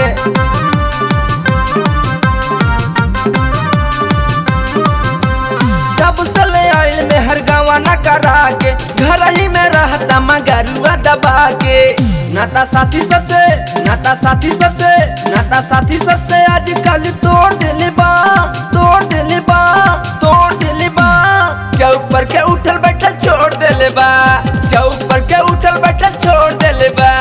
तब सले आइल में हर गावा न करा के घर ही में रहता मगरुआ दबा के। नाता साथी सबसे आजकल तोड़ दिले बा चौक पर के उठल बैठल छोड़ दिले बा चौक पर के उठल बैठल छोड़ दिले बा।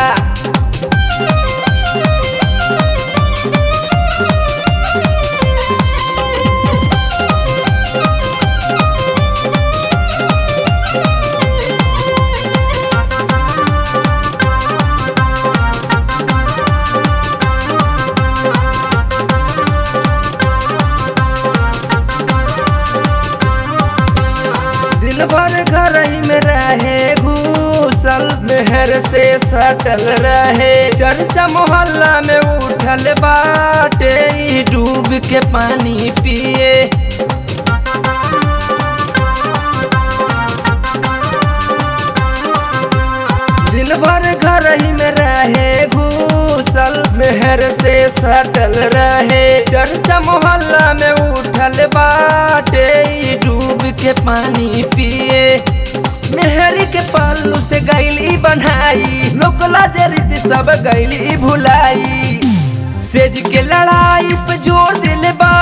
दिन भर घर ही में रहे घूसल मेहर से सटल रहे चर्चा मोहल्ला में उठल बाटे ई डूब के पानी पिए। दिन भर घर ही में रहे घूसल मेहर से सटल रहे चर्चा मोहल्ला में उठल बाटे ई डूब के पानी पिए। मेहरी के पल्लू से गैली बनाई लोकला जरित सब गैली भुलाई। सेज के लड़ाई पे जोर दिले बा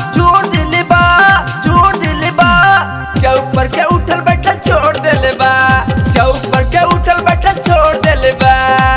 चौक पर के उठल बैठल छोड़ दिले बा चौक पर के उठल बैठल छोड़ दिले बा।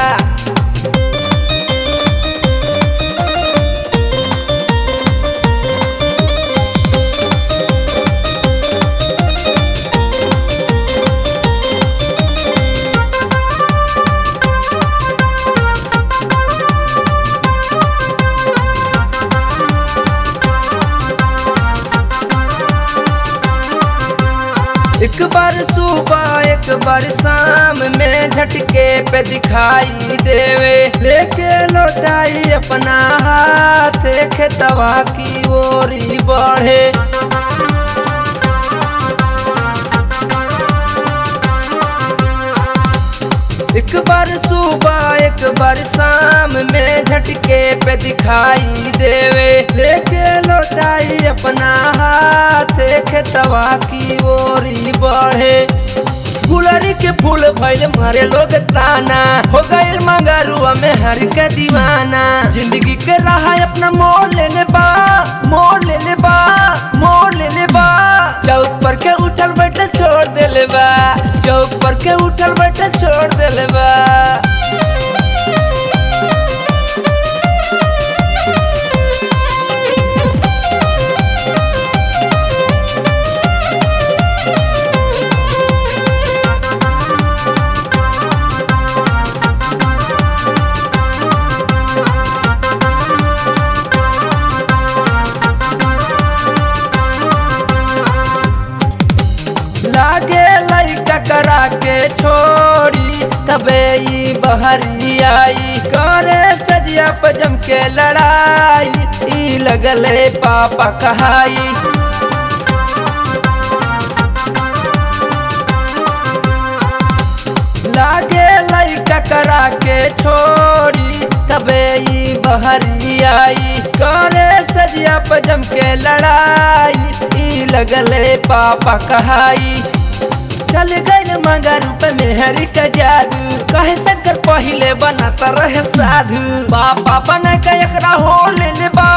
एक बार सुबह एक बार शाम में झटके पे दिखाई देवे लेके लौटाई अपना हाथ खेतवा की ओरी बढ़े। एक बार सुबह एक बार शाम में झटके पे दिखाई देवे लेके लौटाई अपना हाथ खेतवा की ओरी बढ़े। गुलरी के फूल भइल मारे लोग ताना हो गइल मगरुआ में हर के दीवाना। जिंदगी के राह अपना मोड़ ले बा चौक पर के उठल बैठल छोड़ दिले बा चौक पर के उठल बैठल छोड़ दिले बा। लागे लइका करा के छोड़ी तबे ई बहरी आई करे सजिया पे जम के लड़ाई ई लगले पापा कहाई। लागे लइका करा के छोड़ी तबे ई बहरी आई करे सजिया पे जम के लड़ाई ई लगले पापा कहाई। चल गइल मगर पे मेहरी का जादू कहे शंकर पहिले बनाता रहे साधु। पापा बना के एकरा हो ले बा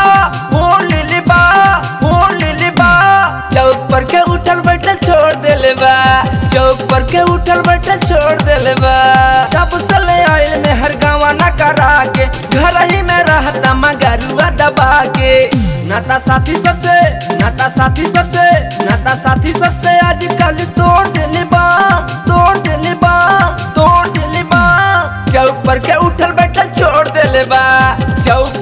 चौक पर के उठल बैठल छोड़ दिले बा चौक पर के उठल बैठल छोड़ दिले बा। तब सले आइल में हर गावा न करा के घर ही में रहता मगरुआ दबा के। नाता साथी सबसे आजकल तोड़ दिले बा चौक पर के उठल बैठल छोड़ दिले बा चौक